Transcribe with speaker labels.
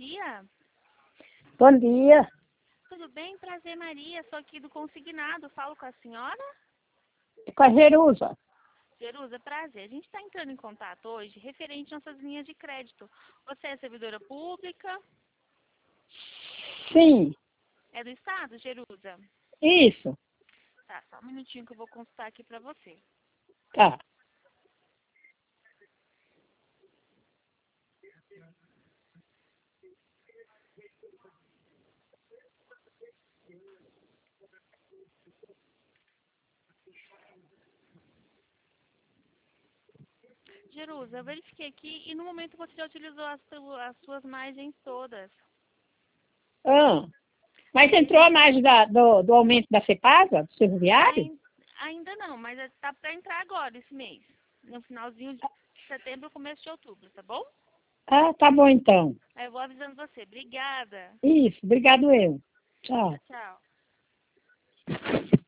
Speaker 1: dia.
Speaker 2: Bom dia.
Speaker 1: Tudo bem? Prazer, Maria. Sou aqui do consignado. Falo com a senhora?
Speaker 2: Com a Jerusa.
Speaker 1: Jerusa, prazer. A gente está entrando em contato hoje referente às nossas linhas de crédito. Você é servidora pública?
Speaker 2: Sim,
Speaker 1: É do Estado, Jerusa?
Speaker 2: isso.
Speaker 1: Tá, só um minutinho que eu vou consultar aqui para você.
Speaker 2: Tá.
Speaker 1: Jerusa, eu verifiquei aqui e no momento você já utilizou as suas margens todas.
Speaker 2: Ah, mas
Speaker 1: Aí a
Speaker 2: entrou a
Speaker 1: gente
Speaker 2: margem do aumento da CEPASA, do ferroviário?
Speaker 1: ainda não, mas tá para entrar agora esse mês. No finalzinho de setembro, começo de outubro, tá bom?
Speaker 2: Ah, tá bom então.
Speaker 1: Aí eu vou avisando você. Obrigada.
Speaker 2: Isso, obrigado eu. Tchau.
Speaker 1: Tchau, tchau.